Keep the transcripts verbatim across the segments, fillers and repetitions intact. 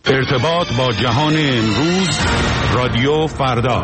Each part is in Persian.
ارتباط با جهان امروز، رادیو فردا.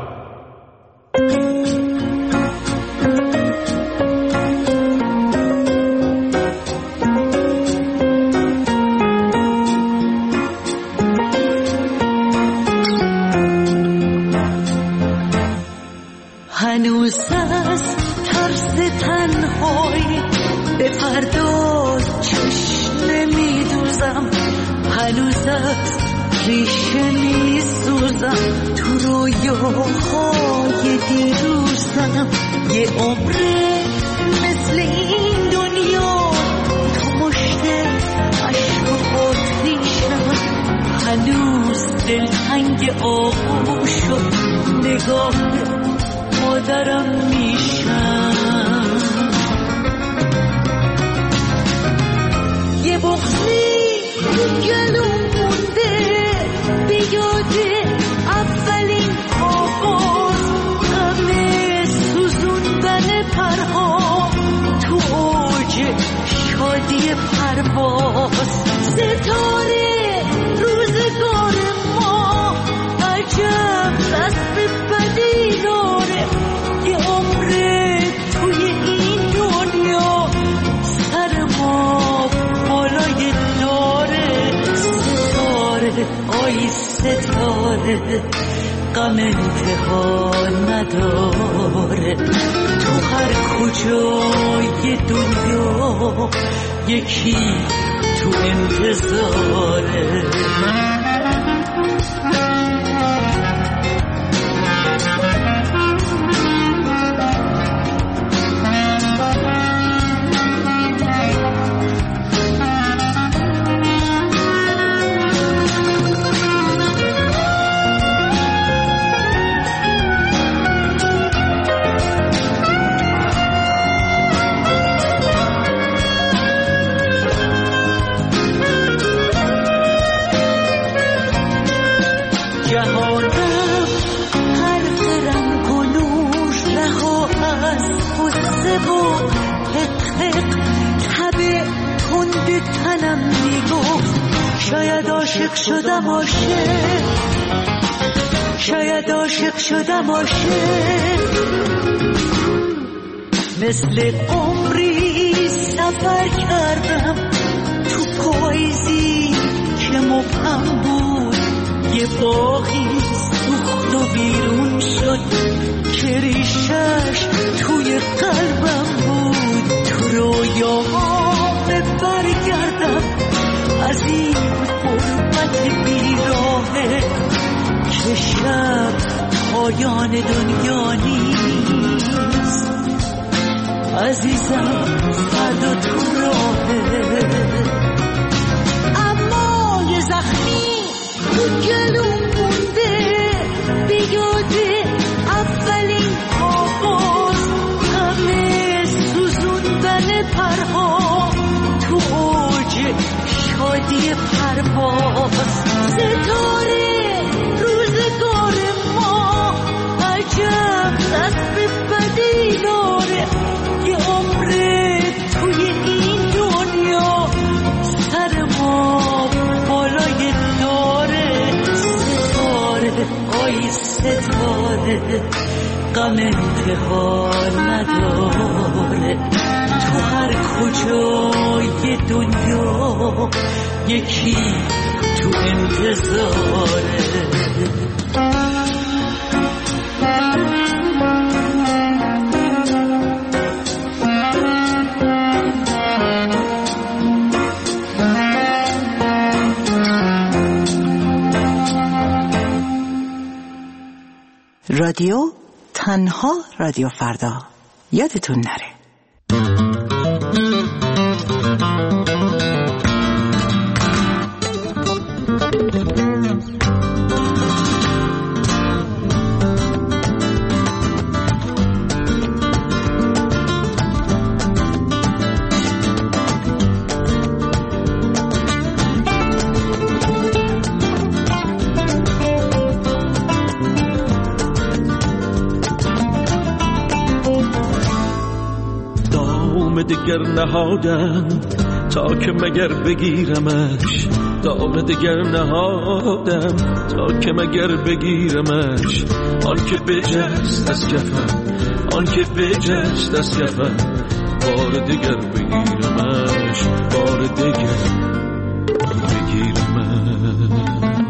هنوز از ترس تنهایی به فردا چشم نمیدوزم، هنوز از ریشه میسوزم، تو رویاهای دیروزم. یه عمره مثل این دنیا تو مشت عشق و آتیشم، هنوز دلتنگ آغوش و نگاه مادرم میشم. یه بغضی تو گلوم مونده بیاده اولین آواز، غم سوزوندن پرها تو اوج شادی پرواز. ستاره روزگار ما عجب دست بدی داره، یه عمره توی این دنیا سر ما بالای داره. ستاره آی ستاره غم انتها نداره، تو هر کجای دنیا یکی تو انتظاره. تنم میگفت شاید عاشق شدم عاشق، شاید عاشق شدم عاشق. مثل عمری سفر کردم تو پاییزی که مبهم بود، یه باغی سوخت و بیرون شد که ریشش توی قلبم بود. تو رویاها برگردم از این غربت بیراهه که شب پایان دنیا نیست. عزیزم فردا تو راهه، اما یه زخمی تو گلوم مونده بیاده اولین آواز، غم سوزوندن پرها تو اوج شادی پرواز. ستاره روزگار ما عجب دست بدی داره، یه عمره توی این دنیا سر ما بالای داره. ستاره آی ستاره غم انتها نداره، تو هر کجای دنیا یکی تو انتظاره. رادیو تنها رادیو فردا، یادتون نره. دگر نهادم تا که مگر بگیرمش، دام دگر نهادم تا که مگر بگیرمش. آن که بجست از کفم، آن که بجست از کفم، بار دگر بگیرمش، بار دگر بگیرمش.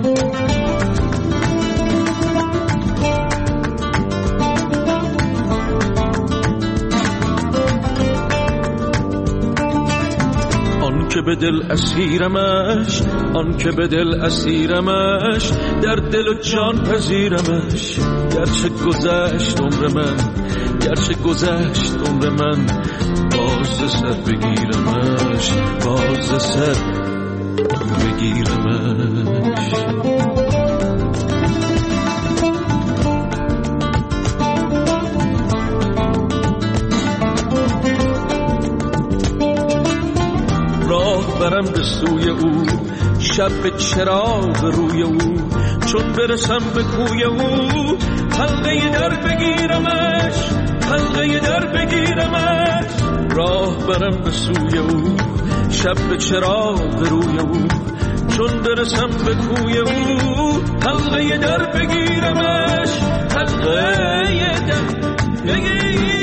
که به دل اسیرمش، آن که به دل اسیرمش، در دل و جان پذیرمش. گرچه گذشت عمر من، گرچه گذشت عمر من، باز سر بگیرمش، باز سر بگیرمش. برم به سوی او، شب به چراغ روی او، چون برسم به کوی او، حلقه در بگیرمش، حلقه در بگیرمش. راه برم به سوی او، شب به چراغ روی او، چون برسم به کوی او، حلقه در بگیرمش، حلقه در بگیرمش.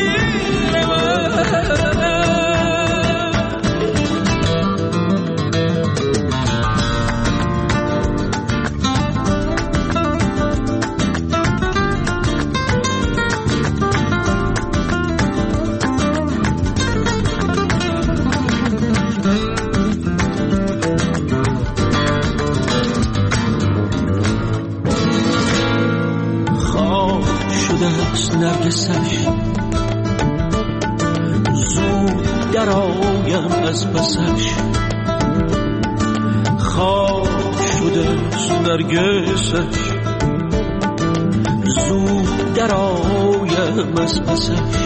نرگسش زود در آیم از پسش، خاک شده نرگسش زود در آیم از پسش.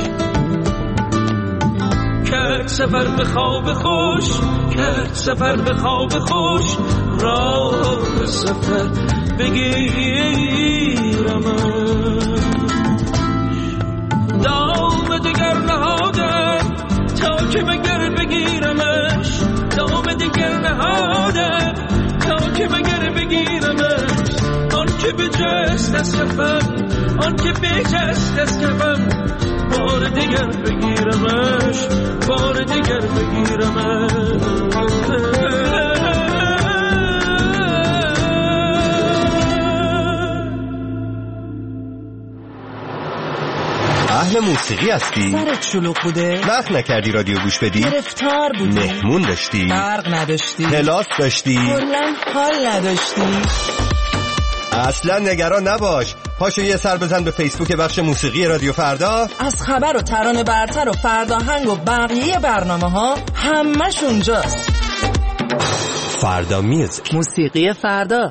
کرد سفر به خواب خوش، کرد سفر به خواب خوش، راه سفر بگیرمش. دام دگر نهادم تا که مگر بگیرمش، دام دگر نهادم تا که مگر بگیرمش. آن که بجست از کفم، آن که بجست از کفم، بار دیگر بگیرمش، بار دیگر بگیرمش. اهل موسیقی هستی؟ سرت شلوغ بوده؟ وقت نکردی رادیو گوش بدی؟ گرفتار بودی؟ مهمون داشتی؟ برق نداشتی؟ کلاس داشتی؟ کلاً حال نداشتی؟ اصلا نگران نباش، پاشو یه سر بزن به فیسبوک بخش موسیقی رادیو فردا. از خبر و ترانه برتر و فرداهنگ و بقیه برنامه ها همش اونجاست. فردا میوزیک، موسیقی فردا.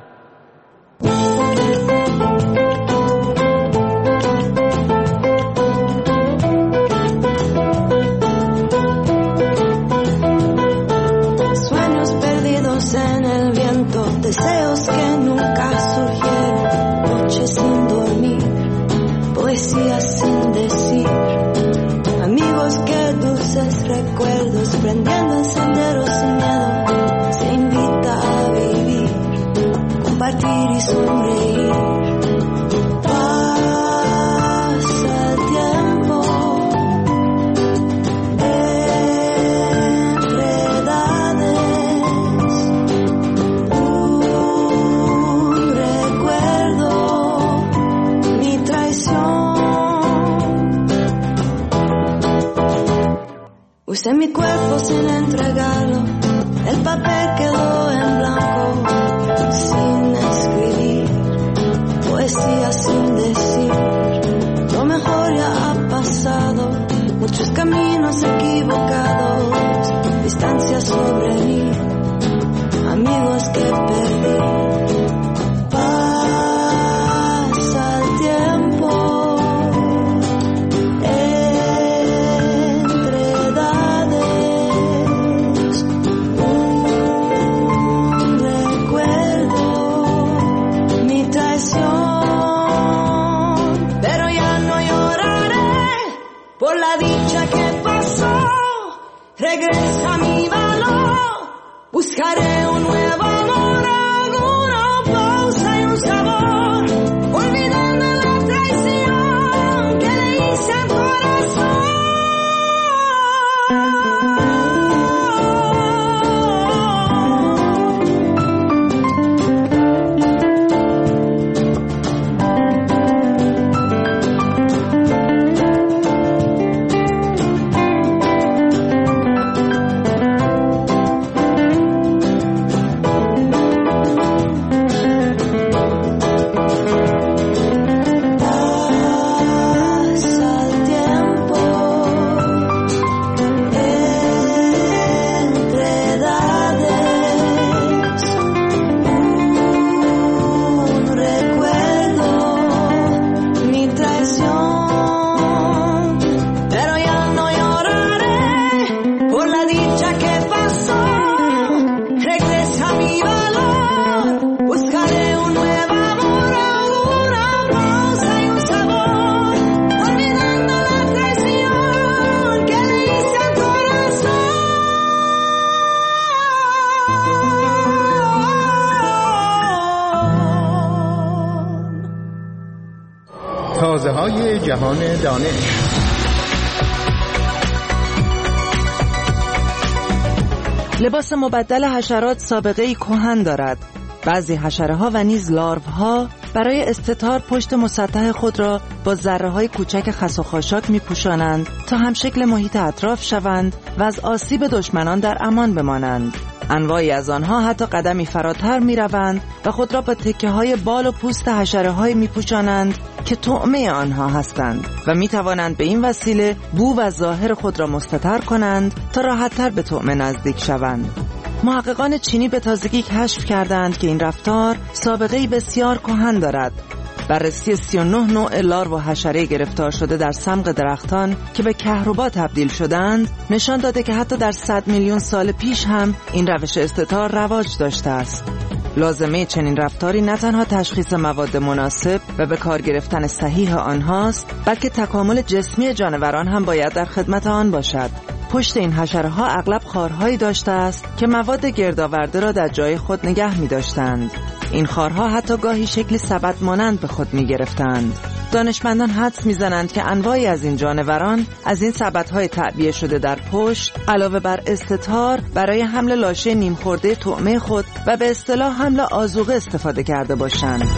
Deseos que nunca surgieron, noches sin dormir, poesía sin decir, amigos que dulces recuerdos, prendiendo encenderos sin miedo, se invita a vivir, compartir y sonreír. Pasa el tiempo entre edades, usé mi cuerpo sin entregarlo, el papel quedó en blanco, sin escribir, poesía sin decir, lo mejor ya ha pasado, muchos caminos equivocados, distancia sobre mí, amigos que perdí. Pasa el tiempo por la dicha que pasó, regresa mi valor, buscaré un nuevo amor. تازه های جهان دانش. لباس مبدل حشرات سابقه‌ای کهن دارد. بعضی حشره‌ها و نیز لاروها برای استتار پشت مسطح خود را با ذره‌های کوچک خس و خاشاک می‌پوشانند تا هم شکل محیط اطراف شوند و از آسیب دشمنان در امان بمانند. انواعی از آنها حتی قدمی فراتر می‌روند و خود را با تکه‌های بال و پوست حشره‌هایی می‌پوشانند که طعمه آنها هستند و می‌توانند به این وسیله بو و ظاهر خود را مستتر کنند تا راحت‌تر به طعمه نزدیک شوند. محققان چینی به تازگی کشف کردند که این رفتار سابقه‌ای بسیار کهن دارد. بررسی سی و نه نوع لارو و حشره گرفتار شده در سمق درختان که به کهربا تبدیل شدند نشان داده که حتی در صد میلیون سال پیش هم این روش استتار رواج داشته است. لازمه چنین رفتاری نه تنها تشخیص مواد مناسب و به کار گرفتن صحیح آنهاست، بلکه تکامل جسمی جانوران هم باید در خدمت آن باشد. پشت این حشره‌ها اغلب خارهایی داشته است که مواد گردآورده را در جای خود نگه می‌داشتند. این خارها حتی گاهی شکلی سبد مانند به خود می‌گرفتند. دانشمندان حدس می‌زنند که انواعی از این جانوران از این سبدهای تعبیه شده در پشت علاوه بر استتار برای حمل لاشه نیم خورده طعمه خود و به اصطلاح حمل آذوقه استفاده کرده باشند.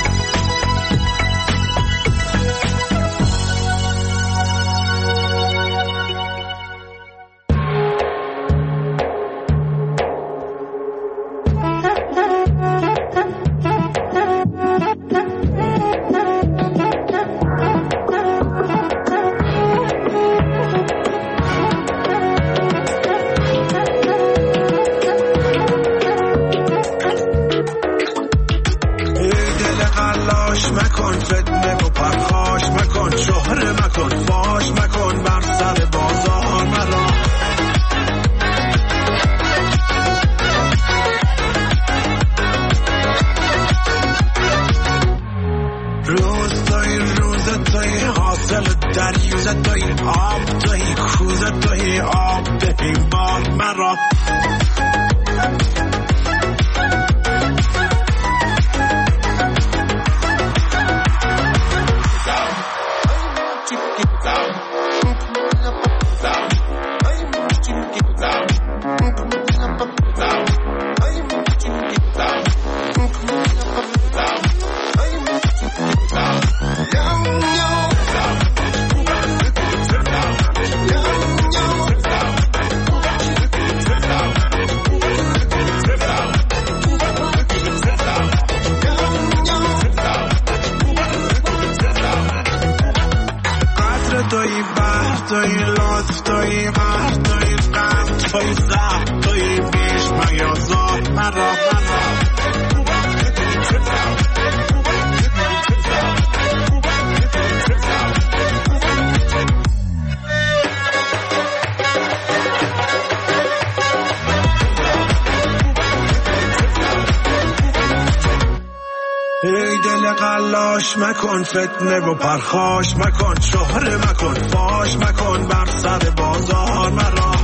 ای دل قلاش مکن فتنه و پرخاش مکن، شهره مکن فاش مکن بر سر بازار مرا.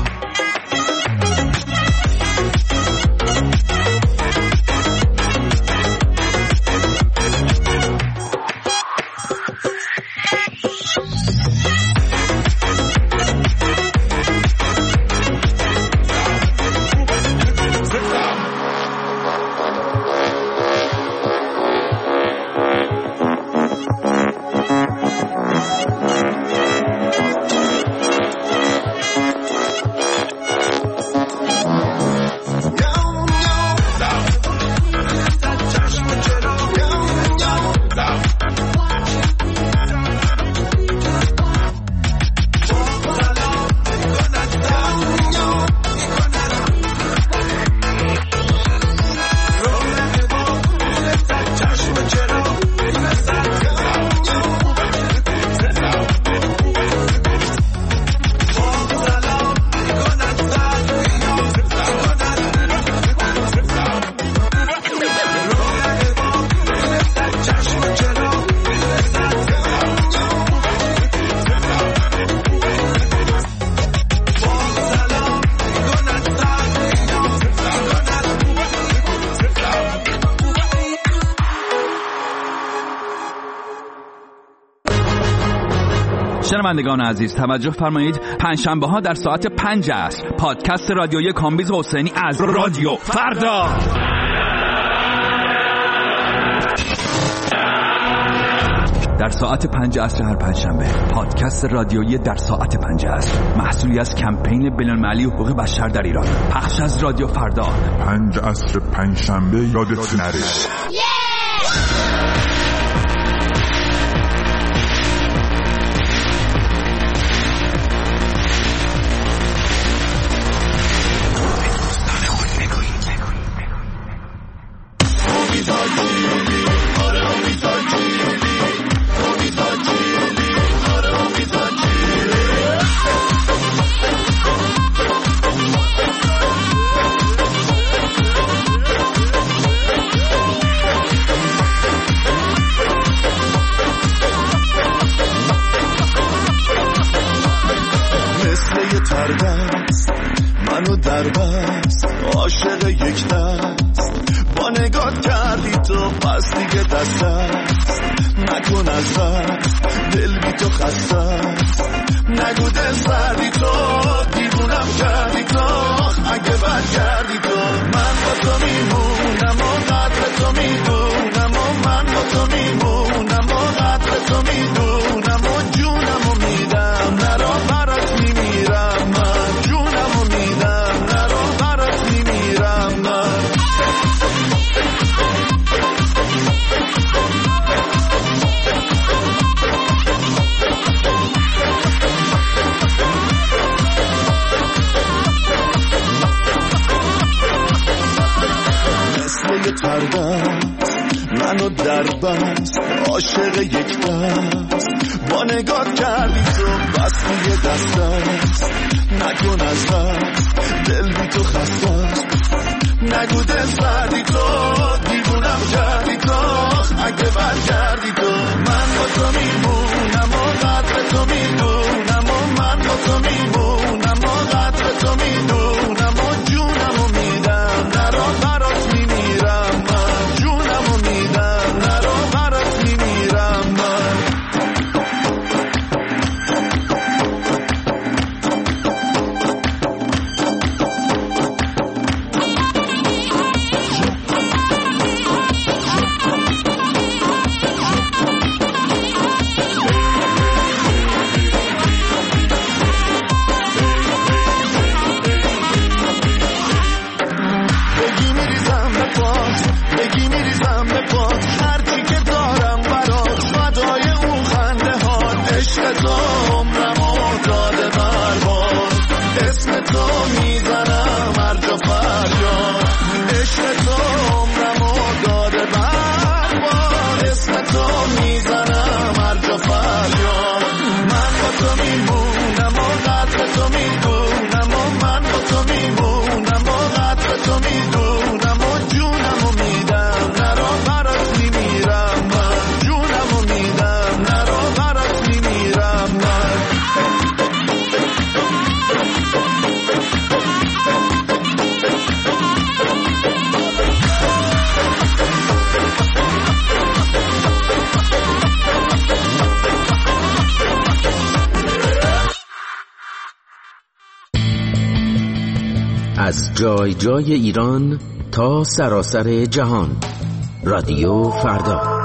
شنوندگان عزیز توجه فرمایید، پنجشنبه ها در ساعت پنج است پادکست رادیویی کامبیز حسینی از رادیو فردا. در ساعت پنج عصر هر پنجشنبه پادکست رادیویی در ساعت پنج عصر، محصولی از کمپین بین‌المللی حقوق بشر در ایران، پخش از رادیو فردا. پنج عصر پنجشنبه یادت نره. منو در بست عاشق یک دست، با نگات کردی تو پس دیگه دست است، نکن از دست دل بی تو خسته است، نگو دل سردی تو دیوونم کردی تو، اگه برگردی تو من با تو میمونم و قدر تو میدونم و من با تو میمونم و قدر تو میدونم و جونم و میدم نرا برات میمیرم من، جونم و میدم نرا برات میمیرم من. مثل یه تردست منو در بست عاشق یک دست، با نگات کردی تو بس یه دست است، نکن از دست دل بی تو خسته است، نگو دل سردی تو دیوونم کردی تو، اگه برگردی تو من با تو میمونم و قدر تو میدونم و من با تو میمونم و قدر تو میدونم و جونم و میدم نرا برات میمیرم من، جونم و میدم نرا برات میمیرم من. از جای جای ایران تا سراسر جهان، رادیو فردا.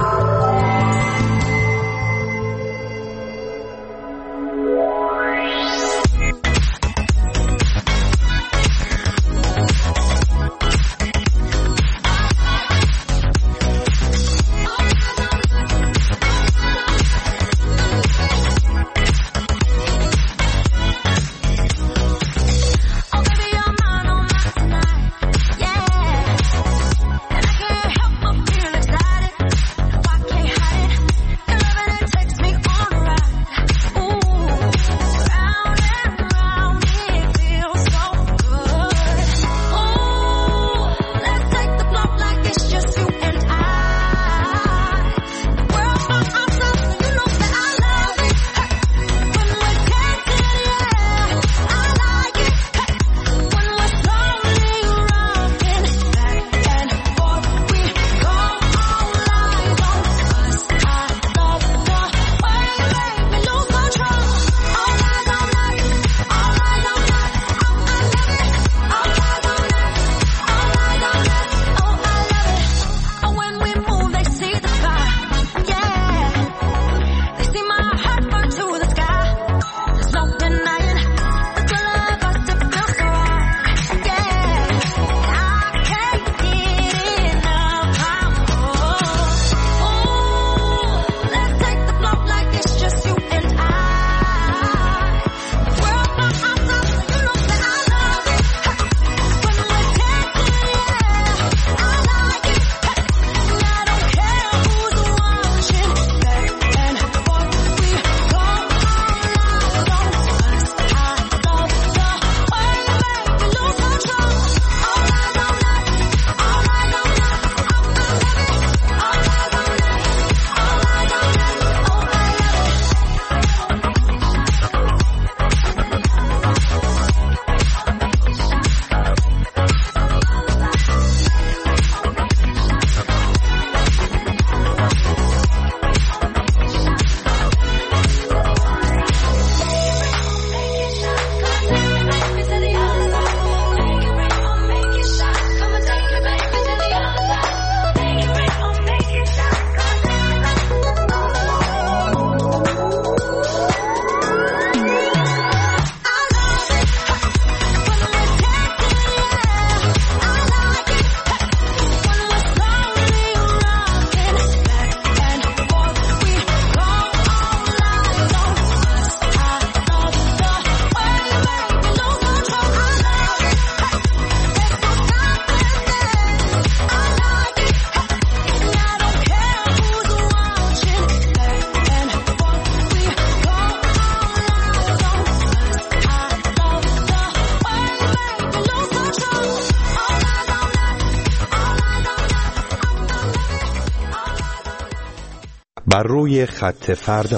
بر روی خط فردا.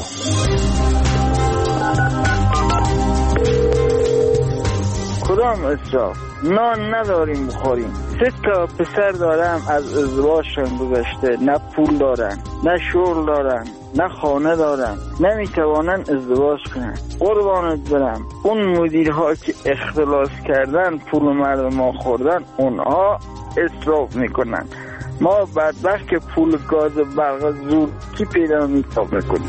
کدام اسراف؟ نان نداریم بخوریم. سه تا پسر دارم از ازدواجشون گذشته، نه پول دارن، نه شغل دارن، نه خانه دارن، نمیتوانن ازدواج کنن. قربانت برم اون مدیرها که اختلاس کردن پول مردم ما خوردن، اونها اسراف میکنن. ما بدبخت که پول گاز و برق زور کی پیدا میکنیم.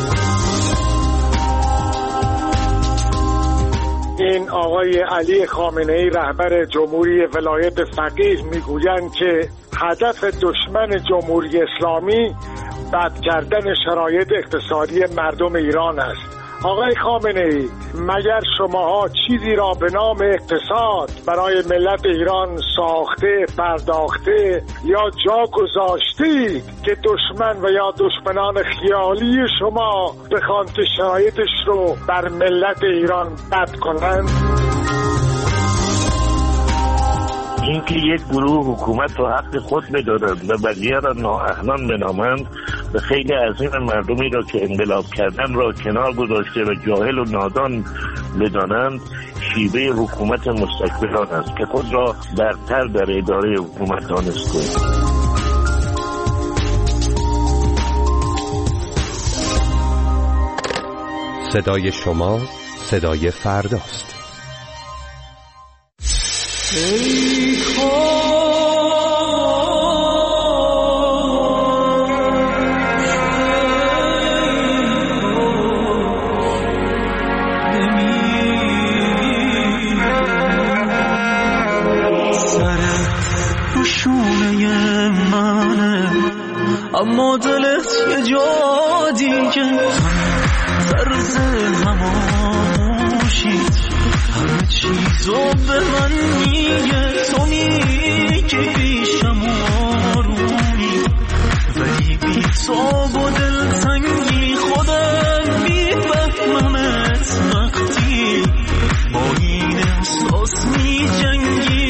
این آقای علی خامنه‌ای رهبر جمهوری ولایت فقیه میگویند که هدف دشمن جمهوری اسلامی بد کردن شرایط اقتصادی مردم ایران است. آقای خامنه‌ای، مگر شماها چیزی را به نام اقتصاد برای ملت ایران ساخته، پرداخته یا جا گذاشتید که دشمن و یا دشمنان خیالی شما بخوان که شرایطش رو بر ملت ایران بد کنند؟ اینکه یک گروه حکومت و حق خود بدارند و بقیه را نااهلان بنامند و خیلی از این مردمی را که انقلاب کردن را کنار گذاشته و جاهل و نادان بدانند، شیوه حکومت مستکبران است که خود را برتر در اداره حکومت دانست کنید. صدای شما صدای فرداست. ای اما دلت یه جا دیگه طرز هماموشی همه چیزو به من میگه. تو میگی پیشم آرومی ولی بی تاب و دلتنگی خودم میفهممت وقتی با این احساس میجنگی.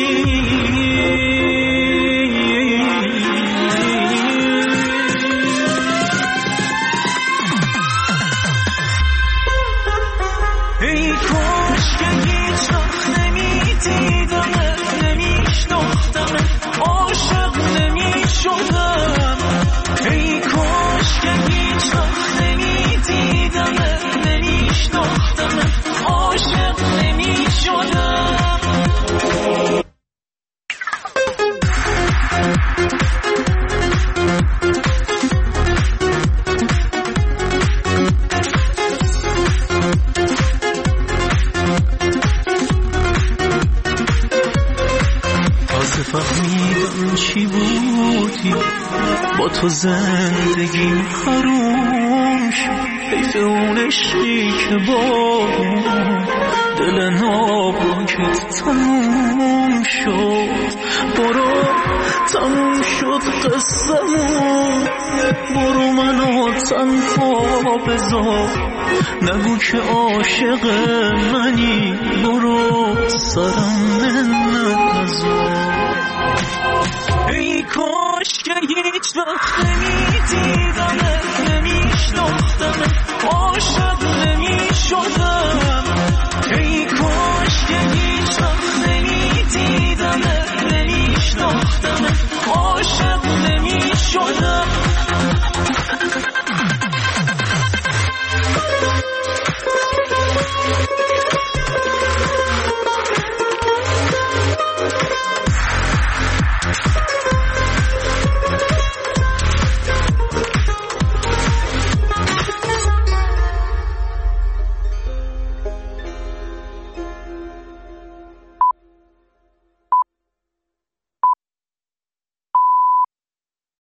تو زندگیم حروم شد، حیف اون عشقی که با دل ناپاکت تموم شد. برو تموم شد قصه‌مون، برو منو تنها بذار، نگو که عاشق منی، برو سرم منت نذار. ای کاش که هیچ وقت نمیدیدمت، نمیشناختمت، عاشق نمیشدم. ای کاش که هیچ وقت نمیدیدمت، نمیشناختمت، عاشق نمیشدم.